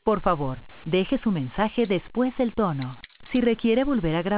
Por favor, deje su mensaje después del tono. Si requiere volver a grabar,